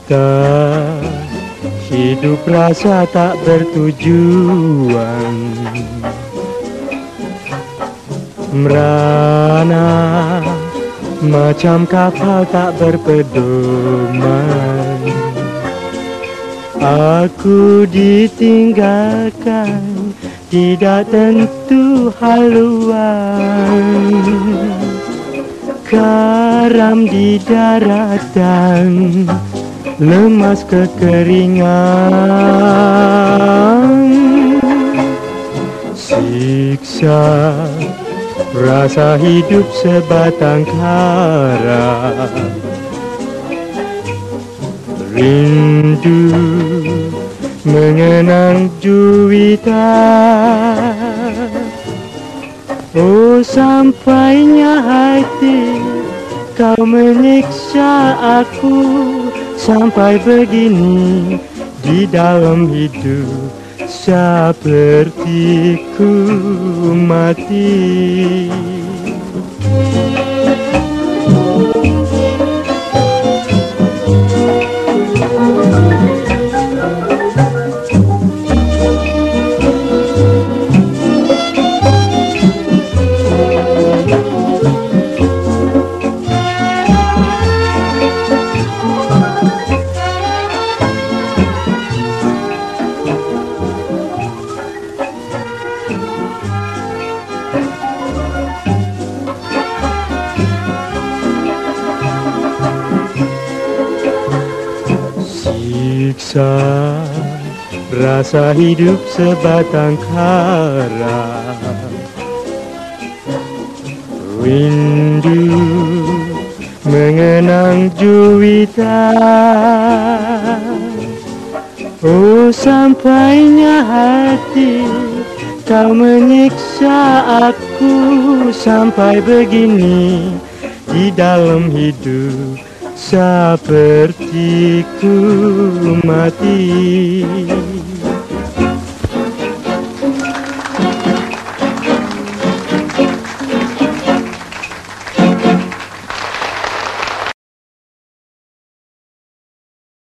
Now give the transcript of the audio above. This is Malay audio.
Tak, hidup rasa tak bertujuan, merana macam kapal tak berpedoman. Aku ditinggalkan, tidak tentu haluan, karam di daratan, lemas kekeringan. Siksa rasa hidup sebatang kara, rindu mengenang juwita. Oh, sampainya hati kau menyiksa aku, sampai begini di dalam hidup seperti ku mati. Siksa rasa hidup sebatang kara, rindu mengenang juwita. Oh, sampainya hati kau menyiksa aku, sampai begini di dalam hidup seperti ku mati.